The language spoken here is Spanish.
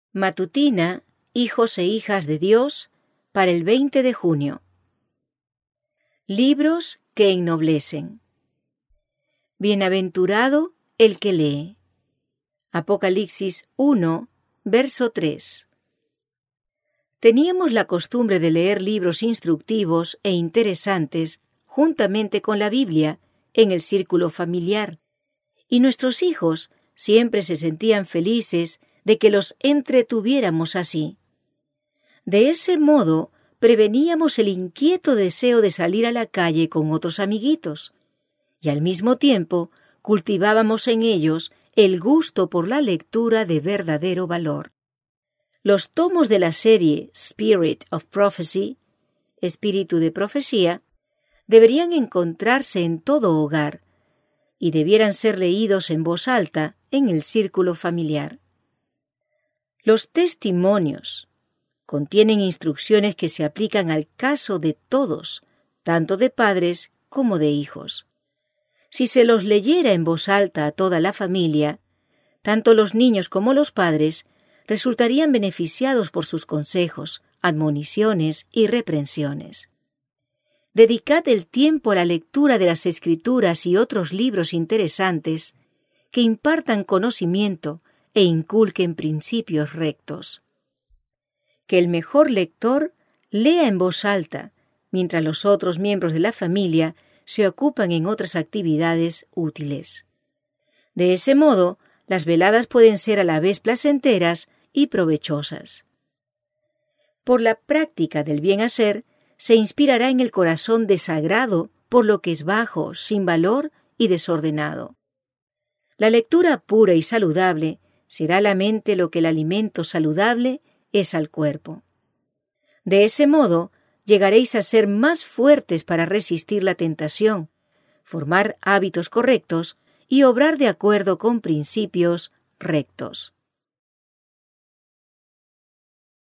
Matutina, hijos e hijas de Dios, para el 20 de junio. Libros que ennoblecen. Bienaventurado el que lee. Apocalipsis 1, verso 3. Teníamos la costumbre de leer libros instructivos e interesantes juntamente con la Biblia en el círculo familiar, y nuestros hijos siempre se sentían felices de que los entretuviéramos así. De ese modo, preveníamos el inquieto deseo de salir a la calle con otros amiguitos, y al mismo tiempo cultivábamos en ellos el gusto por la lectura de verdadero valor. Los tomos de la serie Spirit of Prophecy, Espíritu de Profecía, deberían encontrarse en todo hogar y debieran ser leídos en voz alta en el círculo familiar. Los testimonios contienen instrucciones que se aplican al caso de todos, tanto de padres como de hijos. Si se los leyera en voz alta a toda la familia, tanto los niños como los padres resultarían beneficiados por sus consejos, admoniciones y reprensiones. Dedicad el tiempo a la lectura de las Escrituras y otros libros interesantes que impartan conocimiento e inculquen principios rectos. Que el mejor lector lea en voz alta, mientras los otros miembros de la familia se ocupan en otras actividades útiles. De ese modo, las veladas pueden ser a la vez placenteras y provechosas. Por la práctica del bien hacer, se inspirará en el corazón desagrado por lo que es bajo, sin valor y desordenado. La lectura pura y saludable será a la mente lo que el alimento saludable es al cuerpo. De ese modo, llegaréis a ser más fuertes para resistir la tentación, formar hábitos correctos y obrar de acuerdo con principios rectos.